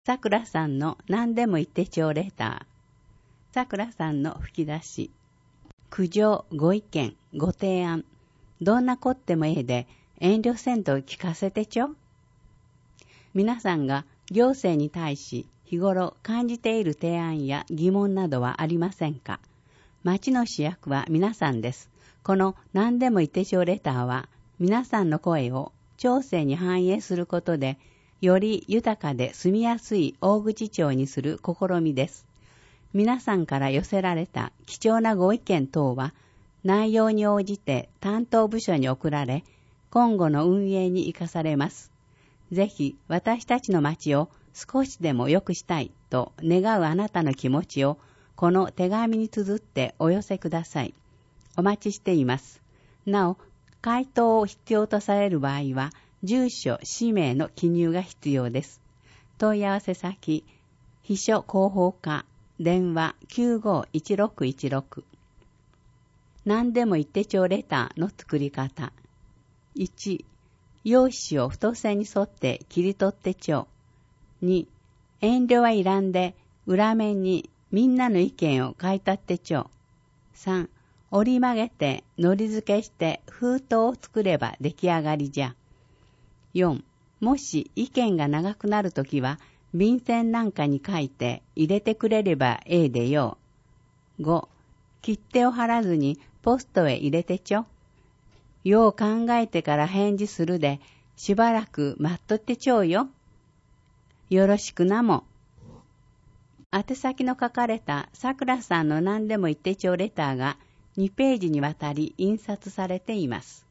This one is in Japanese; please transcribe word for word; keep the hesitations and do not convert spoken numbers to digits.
さくらさんの何でも言ってちょレター。さくらさんの吹き出し。苦情、ご意見、ご提案。どんなこってもええで遠慮せんと聞かせてちょ。皆さんが行政に対し日頃感じている提案や疑問などはありませんか。町の主役は皆さんです。この何でも言ってちょレターは皆さんの声を町政に反映することでより豊かで住みやすい大口町にする試みです。皆さんから寄せられた貴重なご意見等は内容に応じて担当部署に送られ、今後の運営に生かされます。ぜひ私たちの町を少しでも良くしたいと願うあなたの気持ちをこの手紙に綴ってお寄せください。お待ちしています。なお、回答を必要とされる場合は、住所、氏名の記入が必要です。問い合わせ先、秘書広報課、電話 きゅうごいちろくいちろく。何でも言ってちょレターの作り方。いち、用紙を太線に沿って切り取ってちょ。に、遠慮はいらんで、裏面にみんなの意見を書いたってちょ。さん、折り曲げて糊付けして封筒を作れば出来上がりじゃ。よん、もし意見が長くなるときは、便箋なんかに書いて入れてくれればええでよ。ご、切手を貼らずにポストへ入れてちょ。よう考えてから返事するで、しばらく待っとってちょうよ。よろしくなも。宛先の書かれたさくらさんの何でも言ってちょレターがにページにわたり印刷されています。